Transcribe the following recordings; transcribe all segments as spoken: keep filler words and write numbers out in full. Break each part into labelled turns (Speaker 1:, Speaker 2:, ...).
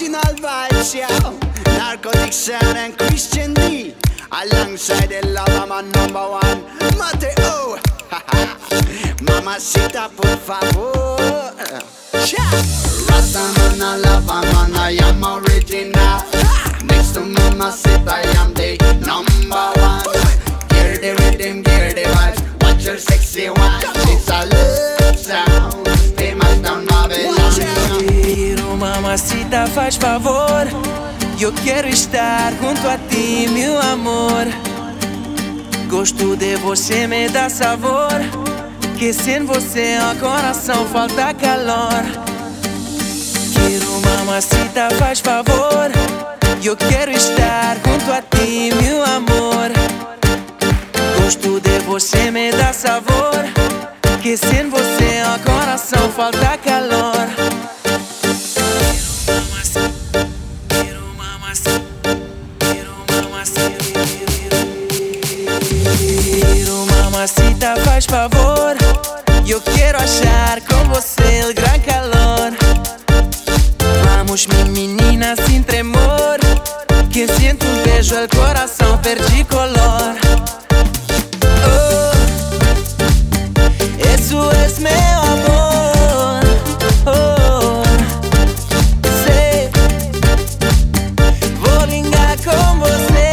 Speaker 1: Original vibes, yeah. Narcotic Sound and Christian D, alongside the lover man number one, Mateo. Mamacita, por favor. Rastaman, a lover man, I am original. Next to Mamacita, I am the number one. Gear the rhythm, gear the vibes. Watch your sexy one. It's a love sound, famous down Babylon.
Speaker 2: Mamacita, faz favor, eu quero estar junto a ti, meu amor. Gosto de você, me dá sabor, que sem você o coração falta calor. Quero, mamacita, faz favor, eu quero estar junto a ti, meu amor. Gosto de você, me dá sabor, que sem você o coração falta calor. Mamacita, faz favor, eu quero achar com você o gran calor. Vamos, minha menina, sem tremor, que sinto um beijo, o coração perde color. Oh, isso é meu amor. Oh, sei, vou ligar com você.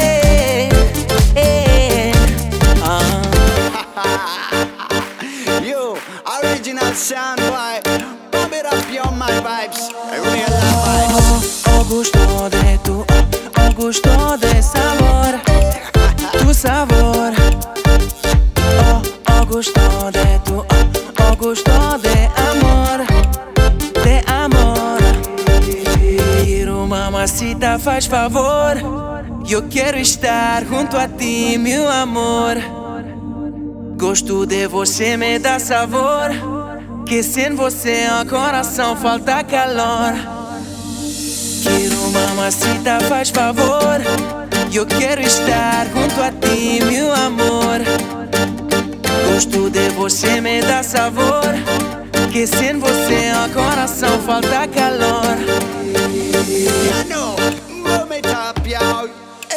Speaker 1: Yo, original sound boy, pump it up, yo, my vibes, real life vibes.
Speaker 2: Oh, oh, gusto de tu, oh, gusto de sabor, tu sabor. Oh, oh, gusto de tu, oh, oh, gusto de amor, de amor. Quero, mamacita, faz favor, eu quero estar junto a ti, meu amor. Gosto de você, me dá sabor, que sem você o coração falta calor. Quero, mamacita, faz favor, eu quero estar junto a ti, meu amor. Gosto de você, me dá sabor, que sem você o coração falta calor.
Speaker 1: You know, move it up, yo.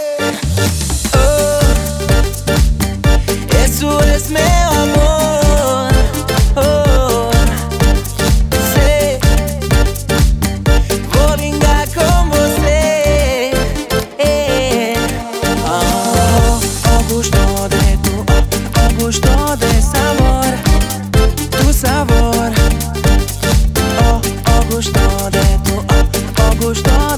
Speaker 2: Isso é meu amor. Oh, sei, vou ligar com você. Oh, oh, gusto de tu, oh, oh, gusto de sabor, tu sabor. Oh, oh, gusto de tu, oh, oh, gusto